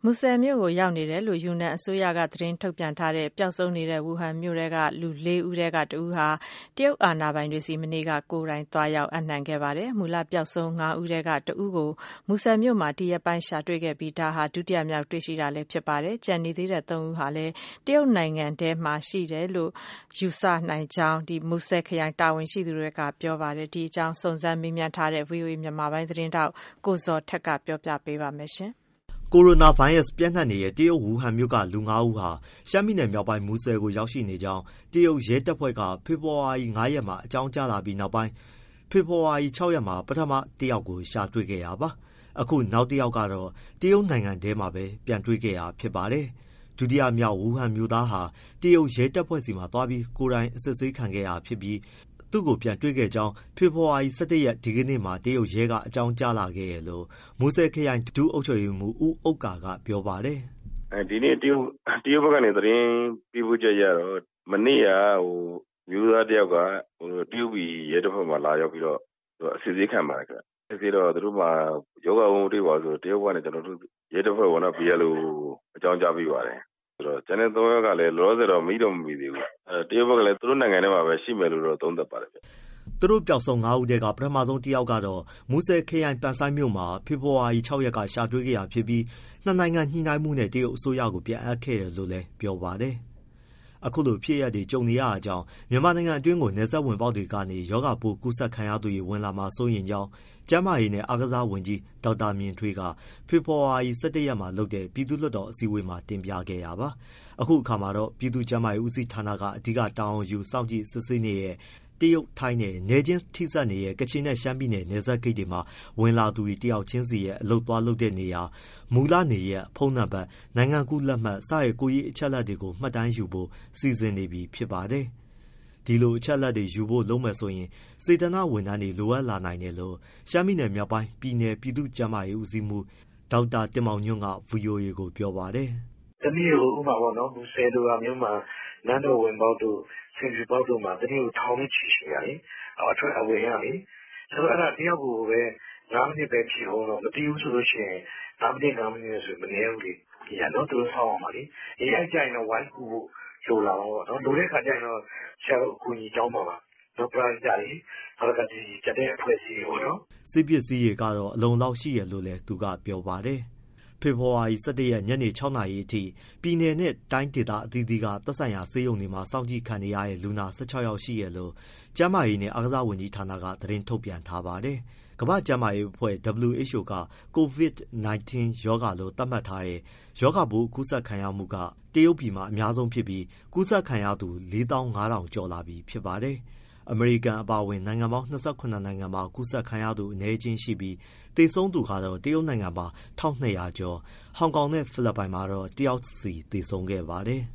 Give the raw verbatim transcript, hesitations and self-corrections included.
မူဆယ်မြို့ကိုရောက်နေတယ်လို့ယူနန်အစိုးရကသတင်းထုတ်ပြန်ထားတဲ့ပျောက်ဆုံးနေတဲ့ဝူဟန်မြို့ထဲကလူလေးဦးထဲကတဦးဟာတရုတ်အာဏာပိုင်တွေစီမနေ့ကကိုယ်တိုင်သွားရောက်အပ်နှံခဲ့ပါတယ်။မူလပျောက်ဆုံးငါးဦးထဲကတဦးကိုမူဆယ်မြို့မှာတရက်ပိုင်းရှာတွေ့ခဲ့ပြီးဒါဟာဒုတိယမြောက်တွေ့ရှိတာလည်းဖြစ်ပါတယ်။ကျန်နေသေးတဲ့သုံးဦးဟာလည်းတရုတ်နိုင်ငံထဲမှာရှိတယ်လို့ယူဆနိုင်ကြောင်းဒီမူဆယ်ခရိုင်တာဝန်ရှိသူတွေကပြောပါတယ်။ဒီအကြောင်းစုံစမ်းမေးမြန်းထားတဲ့ ဗွီအိုအေ မြန်မာပိုင်းသတင်းတောက်ကိုဇော်ထက်ကပြောပြပေးပါမယ်ရှင်။ကိုရိုနာဗိုင်းရပ်စ်ပြန့်နှံ့နေတဲ့တရုတ်ဝူဟန်မြို့ကလူငါးဦးဟာရှမ်းပြည်နယ်မြောက်ပိုင်းမူဆယ်ကိုရောက်ရှိနေကြောင်းတရုတ်ရဲတပ်ဖွဲ့ကဖေဖော်ဝါရီလ ငါးရက်မှာအကြောင်းကြားလာပြီးနောက်ပိုင်းဖေဖော်ဝါရီလ ခြောက်ရက်မှာပထမတစ်ယောက်ကိုရှာတွေ့ခဲ့တာပါ။အခုနောက်တစ်ယောက်ကတော့တရုတ်နိုင်ငံထဲမှာပဲပြန်တွေ့ခဲ့တာဖြစ်ပါတယ်။ဒုတိယမြောက်ဝူဟန်မြို့သားဟာတရုတ်ရဲတပ်ဖွဲ့စီမှာသွားပြီးကိုယ်တိုင်အစစ်ဆေးခံခဲ့တာဖြစ်ပြီးသူ့ကိုပြန်တွေ့ခဲ့ကြောင်းဖေဖော်ဝါရီလ ၁၁ရက်ဒီကနေ့မှာတရုတ်ရဲကအကြောင်းကြားလာခဲ့တယ်လို့မူဆယ်ခရိုင်ဒုအုပ်ချုပ်ရေးမှူးဦးဥက္ကာကပြောပါတယ်။အဲဒီနေ့တရုတ်တရုတ်ဘက်ကနေသတင်းပေးပို့ချက်ရတော့မနေ့ကဟိုမျိုးသားတယောက်ကဟိုတရုတ်ပြည်ရဲတပ်ဖွဲ့မှာလာရောက်ပြီးတော့အစစ်ဆေးခံပါတယ်ခင်ဗျ။စစ်ဆေးတော့သူတို့မှာယောဂဝုန်းတွေ့ပါဆိုတရုတ်ကနေကျွန်တော်တို့ရဲတပ်ဖွဲ့ဝင်တော့ပြီးရလို့အကြောင်းကြားပေးပါတယ်။ဆိုတော့ကျန်တဲ့သုံးယောက်ကလည်းလောလောဆယ်တော့မိတော့မမိသေးဘူး။အဲတရုတ်ဘက်ကလည်းသူတို့နိုင်ငံထဲမှာပဲရှိမယ်လို့တော့သုံးသပ်ပါတယ်ဗျ။သူတို့ပျောက်ဆုံးငါးဦးထဲကပထမဆုံးတစ်ယောက်ကတော့မူဆယ်ခရိုင်ပန်ဆိုင်းမြို့မှာဖေဖော်ဝါရီလ ခြောက်ရက်ကရှာတွေ့ခဲ့တာဖြစ်ပြီးနှစ်နိုင်ငံညှိနှိုင်းမှုနဲ့တရုတ်အစိုးရကိုပြန်အပ်ခဲ့တယ်လို့လည်းပြောပါတယ်။အခုလိုဖြစ်ရပ်တွေကြုံနေရတာကြောင့်မြန်မာနိုင်ငံအတွင်းကိုနယ်စပ်ဝင်ပေါက်တွေကနေရောဂါပိုးကူးစက်ခံရသူတွေဝင်လာမှာစိုးရိမ်ကြောင်းကျန်းမာရေးနဲ့အားကစားဝန်ကြီးဒေါက်တာမြင့်ထွေးကဖေဖော်ဝါရီလ ၁၁ရက်မှာလုပ်တဲ့ပြည်သူ့လွှတ်တော်အစည်းအဝေးမှာတင်ပြခဲ့တာပါ။အခုအခါမှာတော့ပြည်သူ့ကျန်းမာရေးဦးစီးဌာနကအဓိကတာဝန်ယူစောင့်ကြည့်စစ်ဆေးနေတဲ့တရုတ်ထိုင်းနဲ့နယ်ချင်းထိစပ်နေတဲ့ကချင်နဲ့ရှမ်းပြည်နယ်နယ်စပ်ဂိတ်တွေမှာဝင်လာသူတွေတယောက်ချင်းစီရဲ့အလုပ်သွားလုပ်တဲ့နေရာမူလနေရက်ဖုန်းနံပါတ်နိုင်ငံကူးလက်မှတ်စတဲ့ကိုယ်ရေးအချက်အလက်တွေကိုမှတ်တမ်းယူဖို့စီစဉ်နေပြီဖြစ်ပါတယ်။ဒီလိုအချက်အလက်တွေယူဖို့လုပ်မယ်ဆိုရင်စေတနာ့ဝန်ထမ်းတွေလိုအပ်လာနိုင်တယ်လို့ရှမ်းပြည်နယ်မြောက်ပိုင်းပြည်နယ်ပြည်သူ့ကျန်းမာရေးဦးစီးမှူးဒေါက်တာတင်မောင်ညွန့်က ဗွီအိုအေကိုပြောပါတယ်။တနည်းကိုဥပမာပေါ့နော်မူဆယ်လိုအမျိုးမှာနန်းတော်ဝင်ပေါက်တို့ဆင်ဖြူပေါက်တို့မှာတနည်းကိုထောင်နဲ့ချီရှိရတယ်။အထွက်အဝင်ရလေ။ဆိုတော့အဲ့ဒါတယောက်ကိုပဲငါးမိနစ်ပဲဖြည့်အောင်တော့မတီးဘူးဆိုလို့ရှိရင်ငါးမိနစ်ငါးမိနစ်ဆိုမနေဘူးလေ။ဒီကတော့သူတို့ဆောင်းအောင်ပါလေ။ဒီအဲ့ကြရင်တော့ဝိုင်းကူဖို့လိုလာတော့နော်လိုတဲ့ခါကျရင်တော့ဆရာတို့အကူအညီတောင်းပါပါ။တော့ပရိုက်ကြတယ်။နောက်ကဒီကြတဲ့အဖွဲ့အစည်းတွေပေါ့နော်။စစ်ပစ္စည်းတွေကတော့အလုံလောက်ရှိရလို့လည်းသူကပြောပါတယ်။ဖေဖော်ဝါရီလ ၁၁ရက်ညနေ ခြောက်နာရီအထိပြည်နယ်နဲ့တိုင်းဒေသအသီးသီးကသက်ဆိုင်ရာဆေးရုံတွေမှာစောင့်ကြည့်ခံနေရတဲ့လူနာ၁၆ယောက်ရှိရလို့ကျန်းမာရေးနဲ့အားကစားဝန်ကြီးဌာနကသတင်းထုတ်ပြန်ထားပါတယ်။ကမ္ဘာ့ကျန်းမာရေးအဖွဲ့ ဒဗ္ဗလျူအိုက်အို က COVID ၁၉ ရောဂါလို့သတ်မှတ်ထားတဲ့ရောဂါပိုးကူးစက်ခံရမှုကတရုတ်ပြည်မှာအများဆုံးဖြစ်ပြီးကူးစက်ခံရသူ လေးသောင်းငါးထောင်ကျော်လာပြီဖြစ်ပါတယ်။အမေရိကန်အပါအဝင်နိုင်ငံပေါင်း၂၇နိုင်ငံမှာကူးစက်ခံရသူအနည်းချင်းရှိပြီးသေဆုံးသူကတော့တရုတ်နိုင်ငံမှာ ၁၂၀၀ကျော်ဟောင်ကောင်နဲ့ဖိလစ်ပိုင်မှာတော့တယောက်စီသေဆုံးခဲ့ပါတယ်